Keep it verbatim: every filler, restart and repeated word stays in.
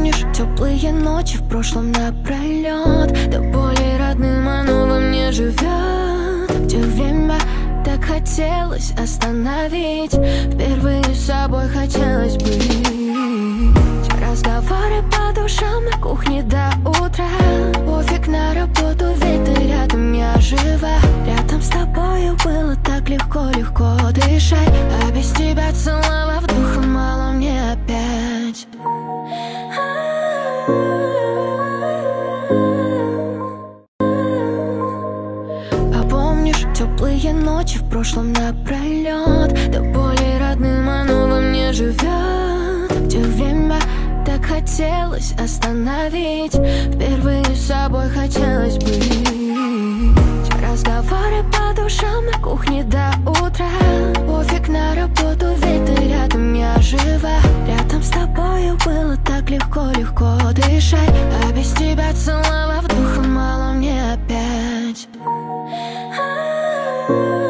помнишь теплые ночи в прошлом напролет? До боли родным оно во мне живет. Где время так хотелось остановить, впервые с собой хотелось быть. Разговоры по душам на кухне до утра. Пофиг на работу, ведь ты рядом, я жива. Рядом с тобою было так легко-легко дышать, а без тебя целого вдоха мало мне опять. А помнишь теплые ночи в прошлом напролет? До боли родным оно во мне живет. Где время так хотелось остановить, впервые с собой хотелось быть. Разговоры по душам на кухне до утра. Пофиг на работу, ведь ты рядом, я жива. Рядом с тобою было так легко-легко дышать, а без тебя целого вдоха мало мне опять.